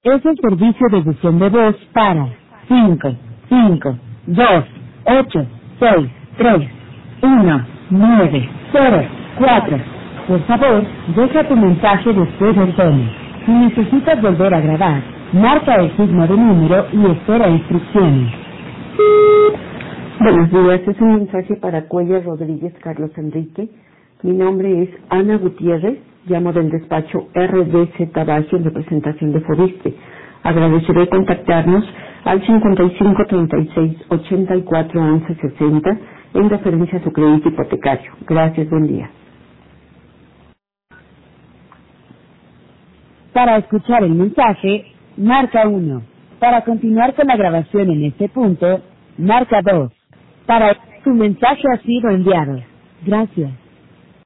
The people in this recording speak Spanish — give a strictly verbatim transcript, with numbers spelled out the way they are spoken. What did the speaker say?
Es el servicio de buzón de voz para cinco, cinco, dos, ocho, seis, tres, uno, nueve, cero, cuatro. Por favor, deja tu mensaje después del tono. Si necesitas volver a grabar, marca el signo de número y espera instrucciones. Buenos días, es un mensaje para Cuellar Rodríguez Carlos Enrique. Mi nombre es Ana Gutiérrez, llamo del despacho R D Z Bajo en representación de Fobiste. Agradeceré contactarnos al cincuenta y cinco, treinta y seis, ochenta y cuatro, once, sesenta en referencia a su crédito hipotecario. Gracias, buen día. Para escuchar el mensaje, marca uno. Para continuar con la grabación en este punto, marca dos. Para tu mensaje ha sido enviado. Gracias.